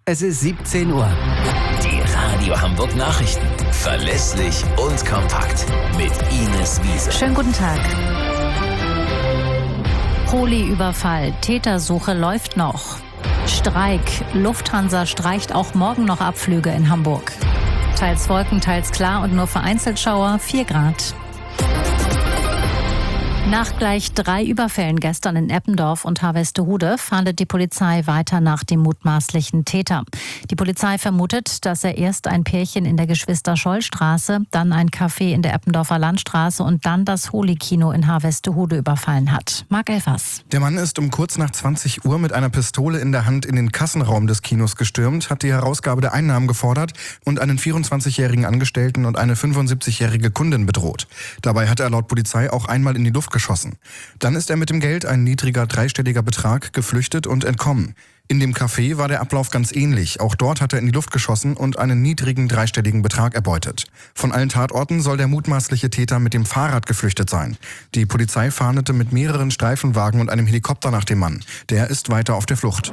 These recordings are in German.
Es ist 17 Uhr. Die Radio Hamburg Nachrichten. Verlässlich und kompakt. Mit Ines Wiese. Schönen guten Tag. Poli-Überfall. Tätersuche läuft noch. Streik. Lufthansa streicht auch morgen noch Abflüge in Hamburg. Teils Wolken, teils klar und nur vereinzelt Schauer, 4 Grad. Nach gleich 3 Überfällen gestern in Eppendorf und Harvestehude fahndet die Polizei weiter nach dem mutmaßlichen Täter. Die Polizei vermutet, dass er erst ein Pärchen in der Geschwister-Scholl-Straße, dann ein Café in der Eppendorfer Landstraße und dann das Holi-Kino in Harvestehude überfallen hat. Marc Elfers. Der Mann ist um kurz nach 20 Uhr mit einer Pistole in der Hand in den Kassenraum des Kinos gestürmt, hat die Herausgabe der Einnahmen gefordert und einen 24-jährigen Angestellten und eine 75-jährige Kundin bedroht. Dabei hat er laut Polizei auch einmal in die Luft geschossen. Dann ist er mit dem Geld, ein niedriger dreistelliger Betrag, geflüchtet und entkommen. In dem Café war der Ablauf ganz ähnlich. Auch dort hat er in die Luft geschossen und einen niedrigen dreistelligen Betrag erbeutet. Von allen Tatorten soll der mutmaßliche Täter mit dem Fahrrad geflüchtet sein. Die Polizei fahndete mit mehreren Streifenwagen und einem Helikopter nach dem Mann. Der ist weiter auf der Flucht.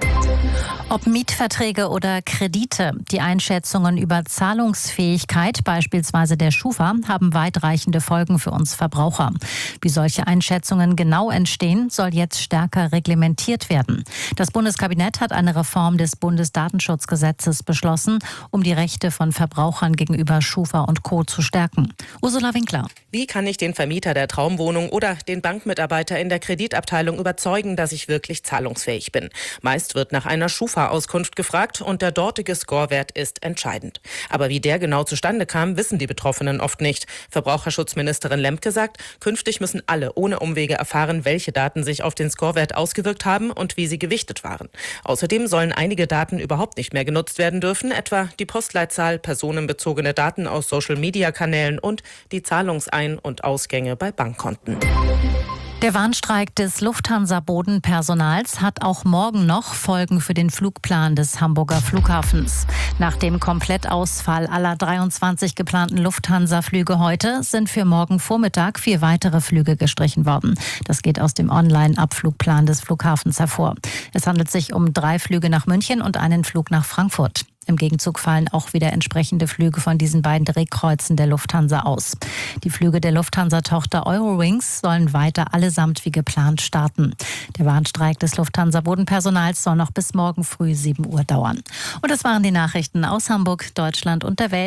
Ob Mietverträge oder Kredite, die Einschätzungen über Zahlungsfähigkeit, beispielsweise der Schufa, haben weitreichende Folgen für uns Verbraucher. Wie solche Einschätzungen genau entstehen, soll jetzt stärker reglementiert werden. Das Bundeskabinett hat eine Reform des Bundesdatenschutzgesetzes beschlossen, um die Rechte von Verbrauchern gegenüber Schufa und Co. zu stärken. Ursula Winkler. Wie kann ich den Vermieter der Traumwohnung oder den Bankmitarbeiter in der Kreditabteilung überzeugen, dass ich wirklich zahlungsfähig bin? Meist wird nach einer Schufa-Auskunft gefragt und der dortige Scorewert ist entscheidend. Aber wie der genau zustande kam, wissen die Betroffenen oft nicht. Verbraucherschutzministerin Lemke sagt, künftig müssen alle ohne Umwege erfahren, welche Daten sich auf den Scorewert ausgewirkt haben und wie sie gewichtet waren. Außerdem sollen einige Daten überhaupt nicht mehr genutzt werden dürfen, etwa die Postleitzahl, personenbezogene Daten aus Social-Media-Kanälen und die Zahlungsein- und Ausgänge bei Bankkonten. Der Warnstreik des Lufthansa-Bodenpersonals hat auch morgen noch Folgen für den Flugplan des Hamburger Flughafens. Nach dem Komplettausfall aller 23 geplanten Lufthansa-Flüge heute sind für morgen Vormittag 4 weitere Flüge gestrichen worden. Das geht aus dem Online-Abflugplan des Flughafens hervor. Es handelt sich um 3 Flüge nach München und einen Flug nach Frankfurt. Im Gegenzug fallen auch wieder entsprechende Flüge von diesen beiden Drehkreuzen der Lufthansa aus. Die Flüge der Lufthansa-Tochter Eurowings sollen weiter allesamt wie geplant starten. Der Warnstreik des Lufthansa-Bodenpersonals soll noch bis morgen früh 7 Uhr dauern. Und das waren die Nachrichten aus Hamburg, Deutschland und der Welt.